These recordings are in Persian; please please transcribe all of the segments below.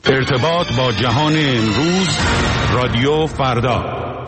ارتباط با جهان امروز، رادیو فردا.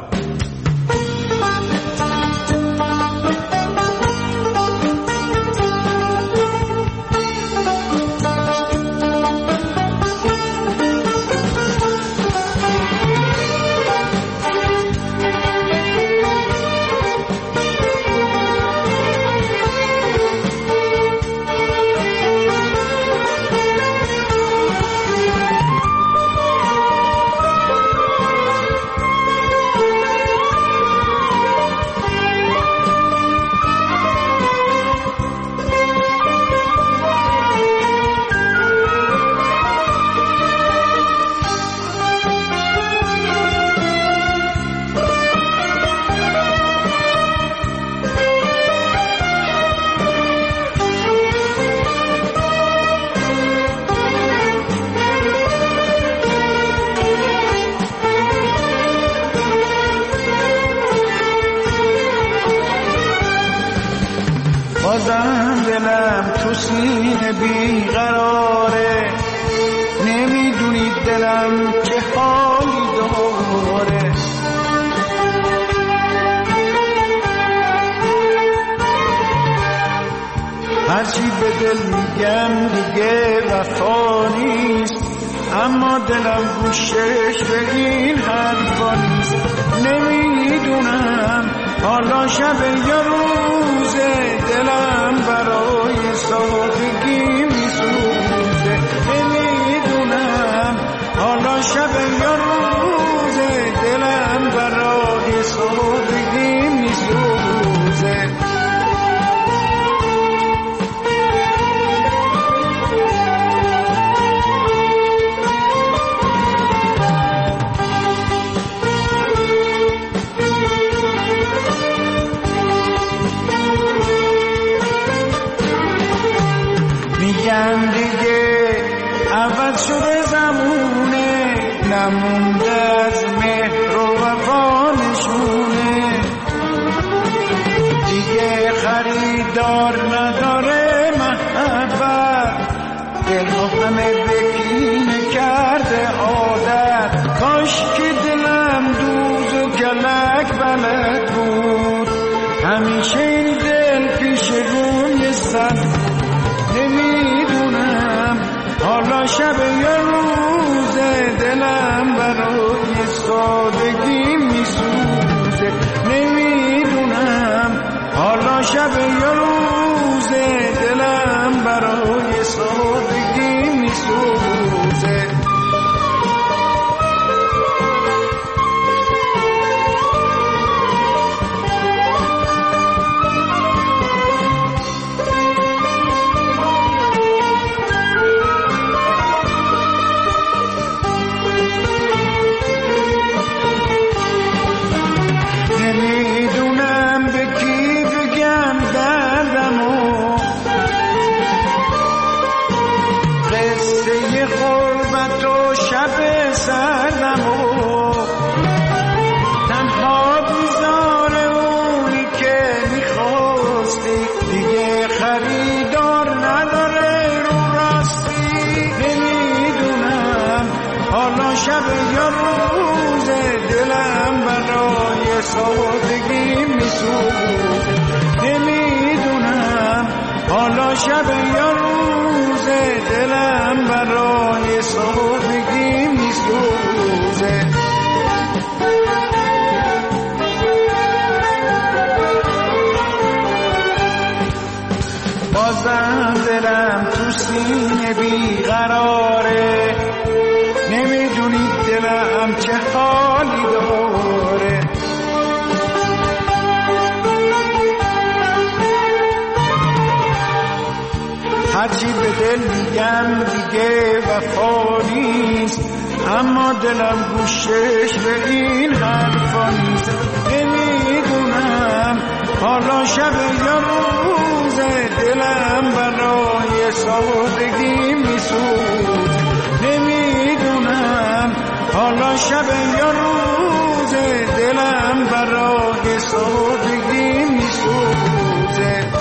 بازم دلم تو سینه بیقراره، نمیدونی دلم چه حالی داره. هرچی به دل میگم دیگه وفا نیست، اما دلم گوشش به این حرفا نیست. نمیدونم حالا شب یا روزه، دلم برای سادگی میسوزه. نمیدونم حالا شب یا روزه، دلم برای سادگی میسوزه. میگن دیگه عوض شده زمونه، نمونده از مهر و وفا نشونه. دیگه خریدار نداره محبت، دلها همه بکینه کرده عادت. کاش که دلم دوز و کلک بلد بود، همیشه این دل پیش روی سر. نمیدونم حالا شب یا روزه، دلم برای سادگی میسوزه. نمیدونم حالا شب یا روزه، دلم برای سادگی میسوزه. شب یا روزه، دلم برای سادگی میسوزه. نمیدونم حالا شب یا روزه، دلم برای سادگی میسوزه. بازم دلم تو سینه بیقراره، نمیدونی دلم چه حالی داره. هرچی به دل میگم دیگه وفا نیست، اما دلم گوشش به این حرفا نیست. نمیدونم حالا شب یا روزه، دلم برای سادگی میسوزه. نمیدونم حالا شب یا روزه، دلم برای سادگی میسوزه.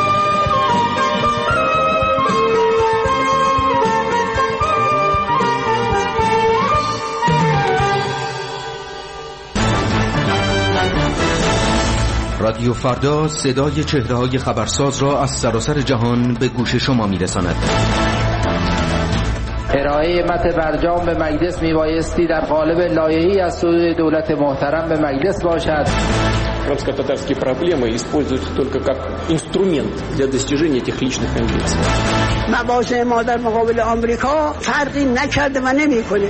رادیو فردا صدای چهره‌های خبرساز را از سراسر جهان به گوش شما می‌رساند. ارائه متن برجام به مجلس میبایستی در قالب لایحه‌ای از سوی دولت محترم به مجلس باشد. Крымско-татарские проблемы используются только как инструмент для достижения этих личных амбиций. مواضع ما در مقابل آمریکا فرقی نکرده و نمی‌کنه.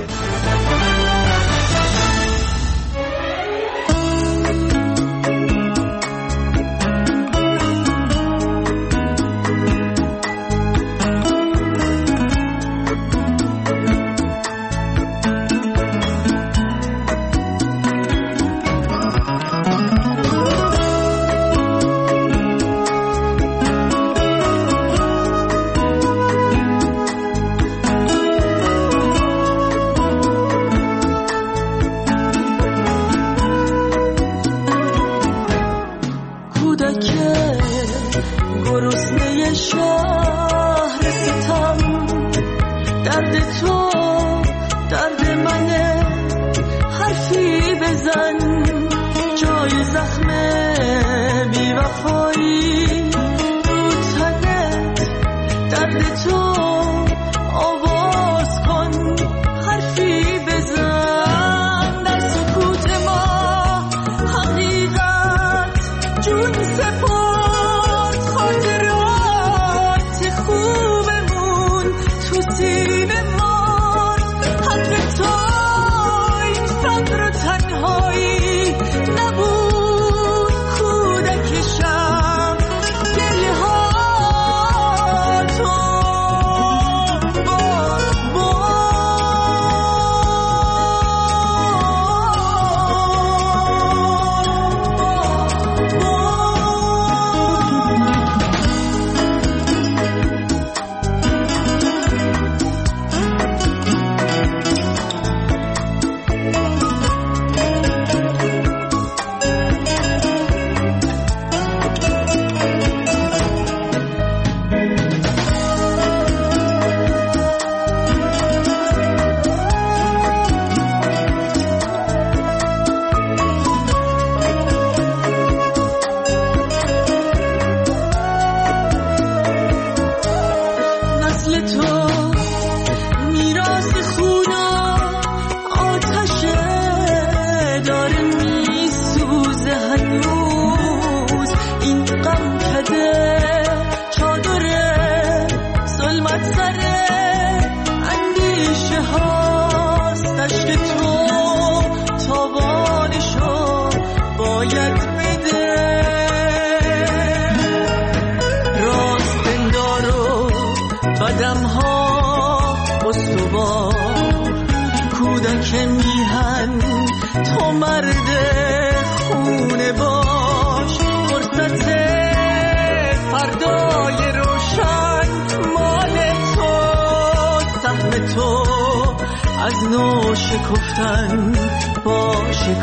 شکفتن با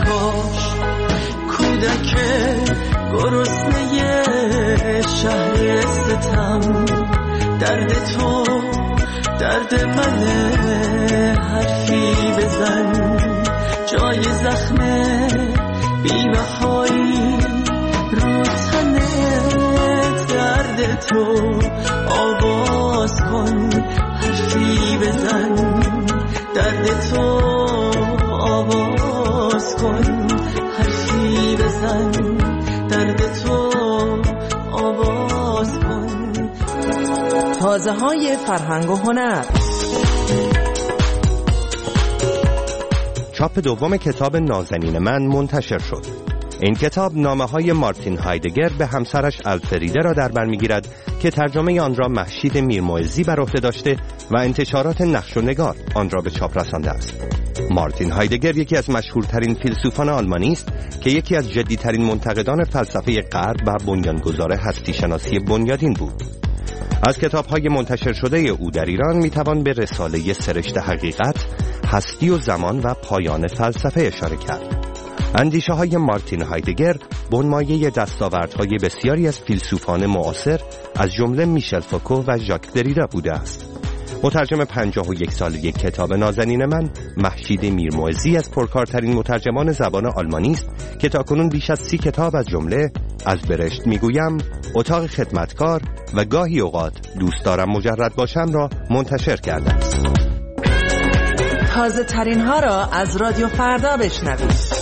شکاش کودک گرسنه شهر ستم درد تو درد منه حرفی بزن جای زخم بی وفایی رو تنه درد تو آواز کن حرفی بزن درد تو آواز کن حرفی بزن درد تو آواز کن. تازه های فرهنگ و هنر. چاپ دوم کتاب نازنین من منتشر شد. این کتاب نامه‌های مارتین هایدگر به همسرش الفریده را در بر می‌گیرد که ترجمه آن را مهشید میرموعظی بر عهده داشته و انتشارات نقش و نگار آن را به چاپ رسانده است. مارتین هایدگر یکی از مشهورترین فیلسوفان آلمانی است که یکی از جدی‌ترین منتقدان فلسفه غرب و بنیانگذار هستی شناسی بنیادین بود. از کتاب‌های منتشر شده او در ایران می‌توان به رساله سرشت حقیقت، هستی و زمان و پایان فلسفه اشاره کرد. اندیشه‌های مارتین هایدگر بنمایه دستاوردهای بسیاری از فیلسوفان معاصر از جمله میشل فوکو و ژاک دریدا بوده است. مترجم 51 ساله کتاب نازنین من، مهشید میرموعظی از پرکارترین مترجمان زبان آلمانی است که تاکنون بیش از 30 کتاب از جمله از برشت میگویم اتاق خدمتکار و گاهی اوقات دوست دارم مجرد باشم را منتشر کرده است. تازه ترین ها را از رادیو فردا بشنوید.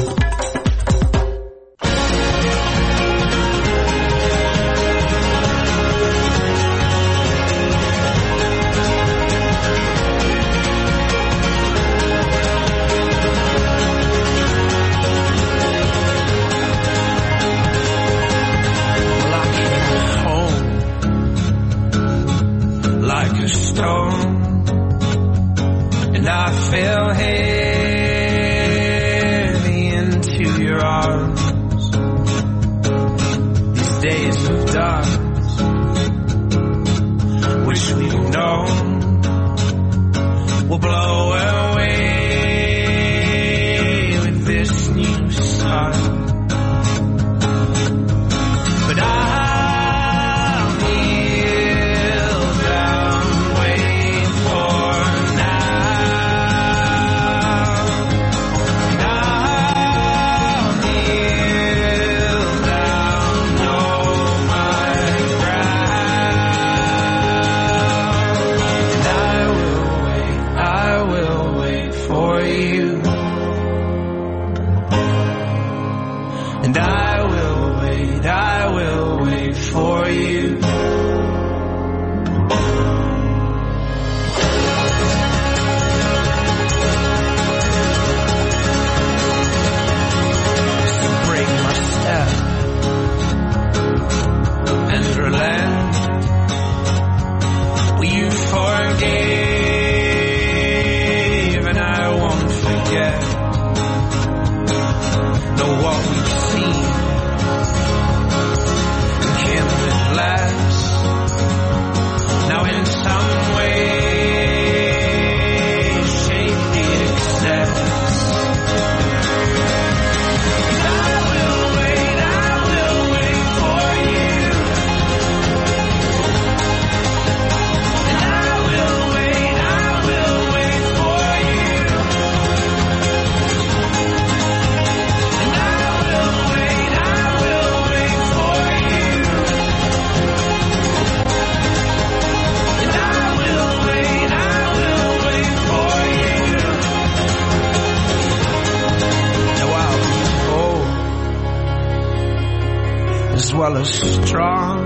Strong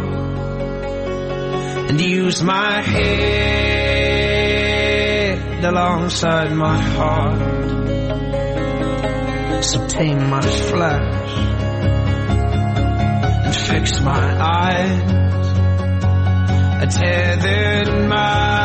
and use my head alongside my heart, so tame my flesh and fix my eyes, I tethered my